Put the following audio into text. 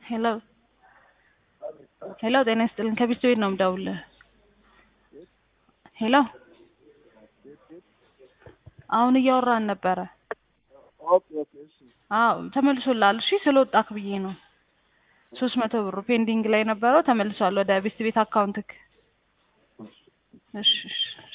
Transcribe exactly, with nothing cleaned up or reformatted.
ሄሎ ሄሎ ጤና ይስጥልኝ ከቢስት ቤት ነው የምደውልልህ። ሄሎ አሁን እያወራን ነበረ። ኦኬ ኦኬ እሺ አዎ ተመልሶልሃል። እሺ ስለወጣክ ብዬ ነው። ሶስት መቶ ብር ፔንዲንግ ላይ ነበረው ተመልሷል ወደ ቢስት ቤት አካውንትክ። እሺ እሺ